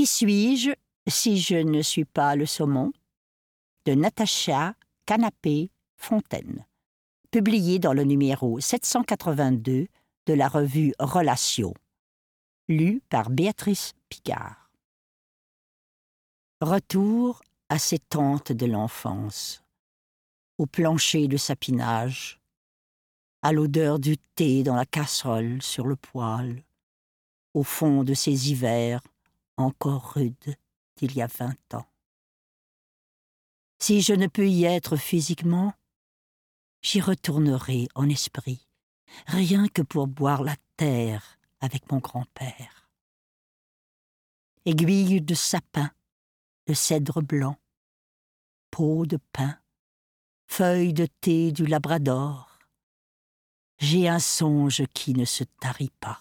Qui suis-je si je ne suis pas le saumon? De Natacha Canapé-Fontaine. Publié dans le numéro 782 de la revue Relations. Lu par Béatrice Picard. Retour à ces tentes de l'enfance, au plancher de sapinage, à l'odeur du thé dans la casserole sur le poêle, au fond de ces hivers encore rudes d'il y a 20 ans. Si je ne peux y être physiquement, j'y retournerai en esprit, rien que pour boire la terre avec mon grand-père. Aiguilles de sapin, de cèdre blanc, peau de pin, feuilles de thé du Labrador, j'ai un songe qui ne se tarit pas.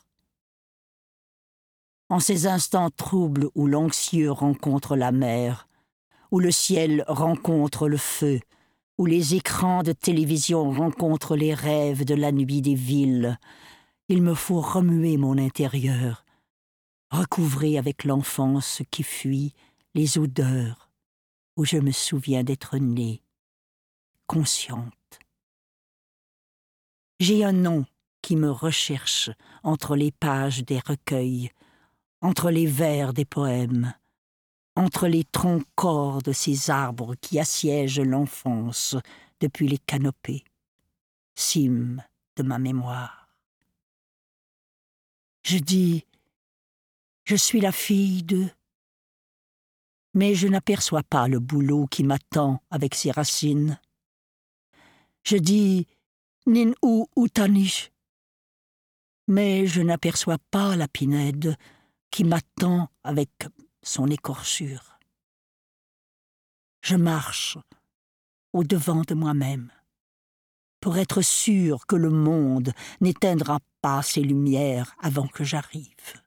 En ces instants troubles où l'anxieux rencontre la mer, où le ciel rencontre le feu, où les écrans de télévision rencontrent les rêves de la nuit des villes, il me faut remuer mon intérieur, recouvrer avec l'enfance qui fuit les odeurs où je me souviens d'être née, consciente. J'ai un nom qui me recherche entre les pages des recueils, entre les vers des poèmes, entre les troncs corps de ces arbres qui assiègent l'enfance depuis les canopées, cime de ma mémoire. Je dis, je suis la fille de... Mais je n'aperçois pas le bouleau qui m'attend avec ses racines. Je dis, nin ou outanish, mais je n'aperçois pas la pinède qui m'attend avec son écorchure. Je marche au-devant de moi-même pour être sûr que le monde n'éteindra pas ses lumières avant que j'arrive.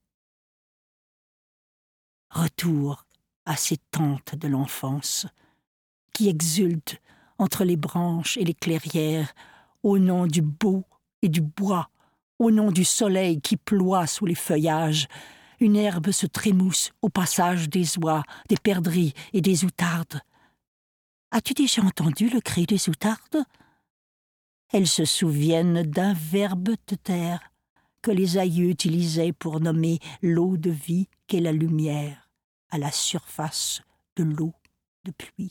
Retour à ces tentes de l'enfance qui exultent entre les branches et les clairières au nom du beau et du bois, au nom du soleil qui ploie sous les feuillages. Une herbe se trémousse au passage des oies, des perdrix et des outardes. As-tu déjà entendu le cri des outardes? Elles se souviennent d'un verbe de terre que les aïeux utilisaient pour nommer l'eau de vie qu'est la lumière à la surface de l'eau de pluie.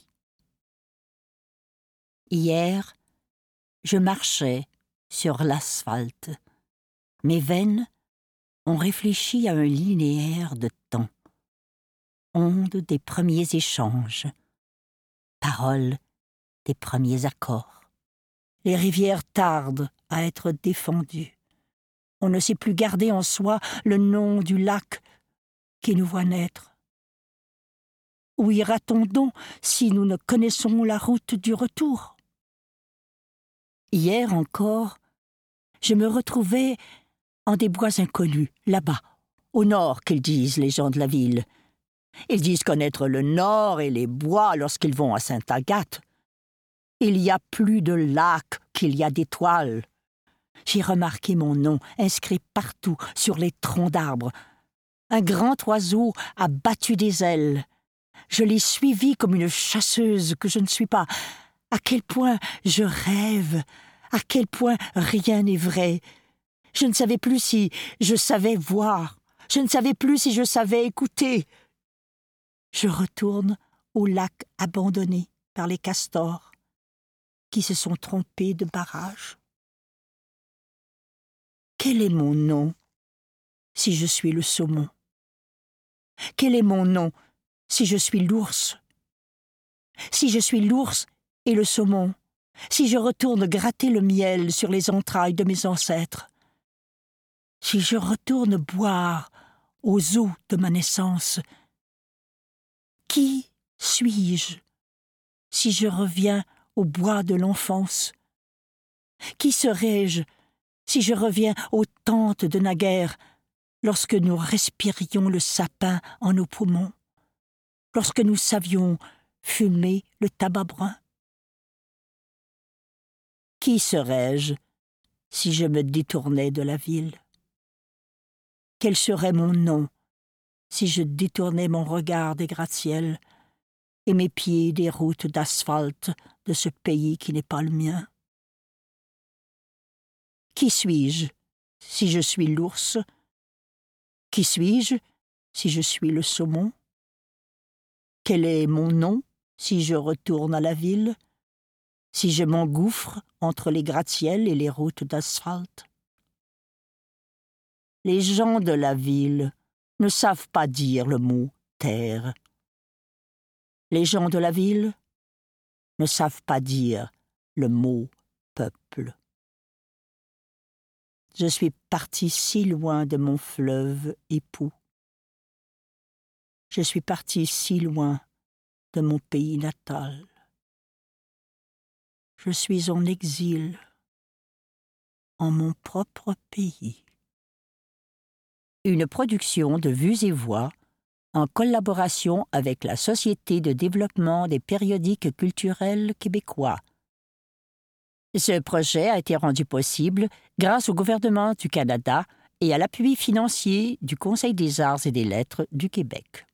Hier, je marchais sur l'asphalte. Mes veines ont réfléchi à un linéaire de temps, onde des premiers échanges, paroles des premiers accords. Les rivières tardent à être défendues. On ne sait plus garder en soi le nom du lac qui nous voit naître. Où ira-t-on donc si nous ne connaissons la route du retour? Hier encore, je me retrouvais en des bois inconnus, là-bas, au nord, qu'ils disent les gens de la ville. Ils disent connaître le nord et les bois lorsqu'ils vont à Sainte-Agathe. Il y a plus de lacs qu'il y a d'étoiles. J'ai remarqué mon nom inscrit partout sur les troncs d'arbres. Un grand oiseau a battu des ailes. Je l'ai suivi comme une chasseuse que je ne suis pas. À quel point je rêve, à quel point rien n'est vrai. Je ne savais plus si je savais voir, je ne savais plus si je savais écouter. Je retourne au lac abandonné par les castors qui se sont trompés de barrage. Quel est mon nom si je suis le saumon? Quel est mon nom si je suis l'ours? Si je suis l'ours et le saumon, si je retourne gratter le miel sur les entrailles de mes ancêtres, si je retourne boire aux eaux de ma naissance, qui suis-je si je reviens au bois de l'enfance? Qui serais-je si je reviens aux tentes de naguère, lorsque nous respirions le sapin en nos poumons, lorsque nous savions fumer le tabac brun? Qui serais-je si je me détournais de la ville? Quel serait mon nom si je détournais mon regard des gratte-ciels et mes pieds des routes d'asphalte de ce pays qui n'est pas le mien? Qui suis-je si je suis l'ours? Qui suis-je si je suis le saumon? Quel est mon nom si je retourne à la ville, si je m'engouffre entre les gratte-ciels et les routes d'asphalte? Les gens de la ville ne savent pas dire le mot « terre ». Les gens de la ville ne savent pas dire le mot « peuple ». Je suis parti si loin de mon fleuve époux. Je suis parti si loin de mon pays natal. Je suis en exil en mon propre pays. Une production de Vues et Voix en collaboration avec la Société de développement des périodiques culturels québécois. Ce projet a été rendu possible grâce au gouvernement du Canada et à l'appui financier du Conseil des arts et des lettres du Québec.